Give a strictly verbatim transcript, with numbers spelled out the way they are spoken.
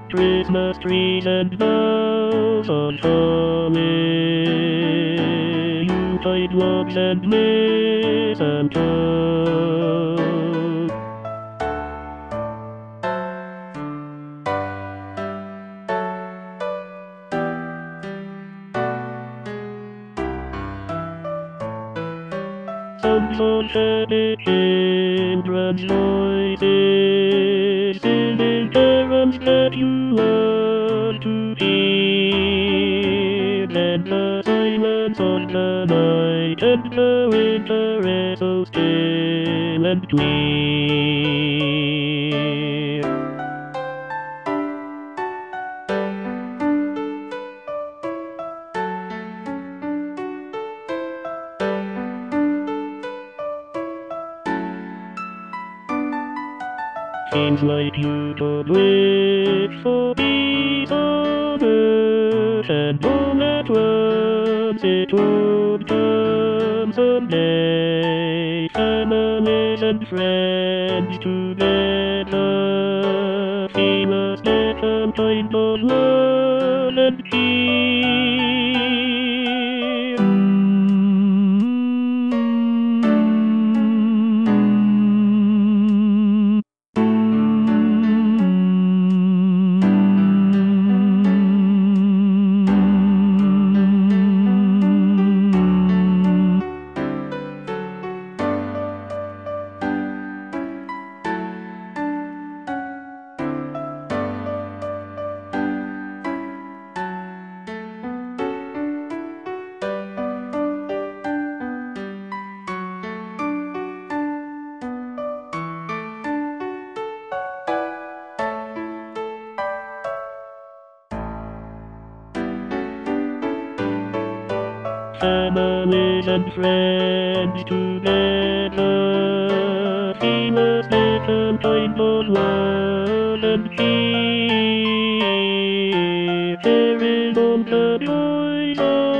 Christmas trees and bells on holly, Yuletide logs and mistletoe. Songs on happy children's voices, singing carols that you want to hear. And the silence on the night, and the winter air so still and clear. Seems like you don't wait for peace on earth, and all at once it would come someday. Families and friends together, feel a certain kind of love and peace. Families and friends together, feel a certain kind of love and peace. There is all the joys of